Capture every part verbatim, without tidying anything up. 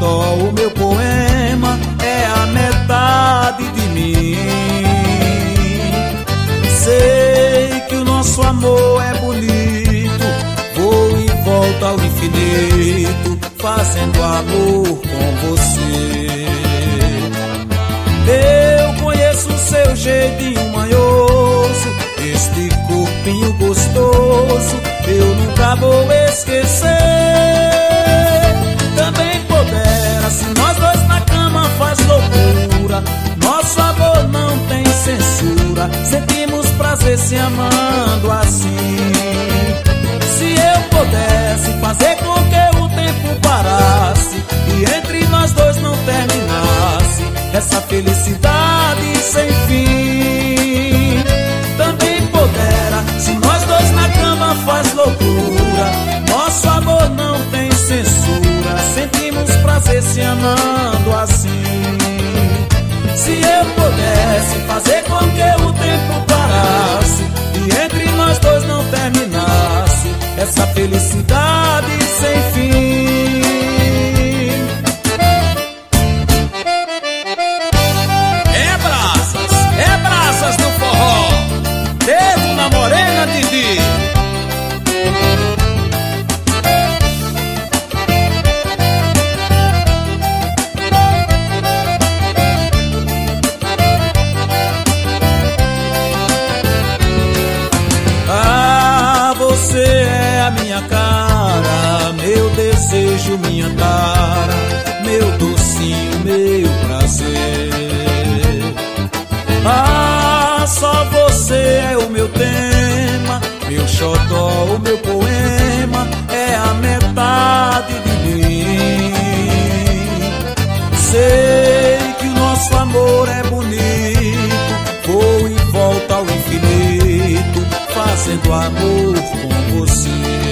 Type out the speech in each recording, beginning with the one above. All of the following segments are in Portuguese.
xodó, o meu poema é a metade de mim. Sei que o nosso amor é bonito, vou e volto ao infinito, fazendo amor com você. Eu conheço o seu jeitinho manhoso, este corpinho gostoso, eu nunca vou esquecer. Também pudera, se nós dois na cama faz loucura, nosso amor não tem censura, sentimos prazer se amando assim. Se eu pudesse fazer com que o tempo parasse e entre nós dois não terminasse essa felicidade sem fim. Também pudera, se nós dois na cama faz loucura, nosso amor não tem censura, sentimos prazer se amando assim. Se eu pudesse fazer com que o tempo parasse e entre nós dois não terminasse essa felicidade sem fim. É brasas, é brasas do forró, dedo na morena, Didi. Você é a minha cara, meu desejo, minha tara, meu docinho, meu prazer. Ah, só você é o meu tema, meu xodó, o meu poema é a metade de mim. Sei que o nosso amor é bonito, vou e volto ao infinito, fazendo amor com você.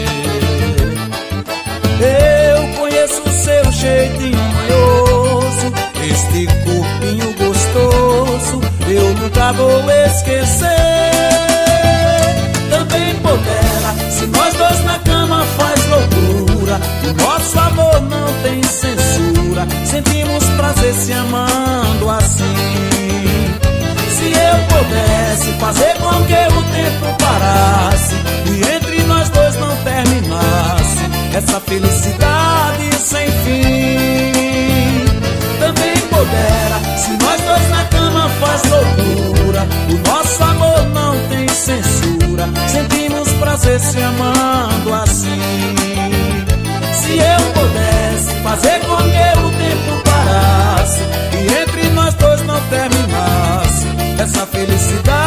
Eu conheço o seu jeitinho manhoso, este corpinho gostoso, eu nunca vou esquecer. Também pudera, se nós dois na cama faz loucura, o nosso amor não tem censura, sentimos prazer se amando assim. Se eu pudesse fazer com que o tempo parasse e entre nós dois não terminasse essa felicidade sem fim. Também pudera, se nós dois na cama faz loucura, o nosso amor não tem censura, sentimos prazer se amando assim. Se eu pudesse fazer com que o tempo parasse e entre nós dois não terminasse essa felicidade